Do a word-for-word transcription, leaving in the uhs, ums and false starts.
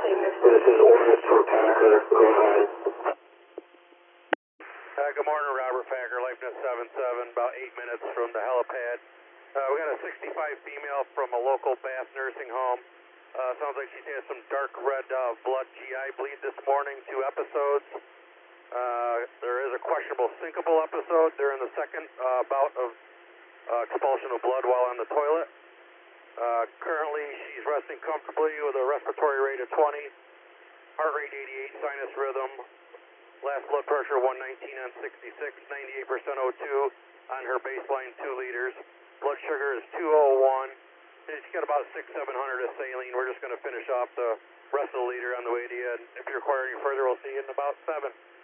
This is Otis for Packer. Go ahead. Uh, good morning, Robert Packer, Leibniz seven seven, about eight minutes from the helipad. Uh, we got a sixty-five female from a local Bath nursing home. Uh, sounds like she's had some dark red uh, blood G I bleed this morning, two episodes. Uh, there is a questionable syncopal episode during the second uh, bout of uh, expulsion of blood while on the toilet. Uh, currently, she's resting comfortably with a respiratory rate of twenty, heart rate eighty-eight, sinus rhythm, last blood pressure one nineteen on sixty-six, ninety-eight percent O two on her baseline two liters. Blood sugar is two oh one. She's got about six, seven hundred of saline. We're just going to finish off the rest of the liter on the way to you. And if you require any further, we'll see you in about seven.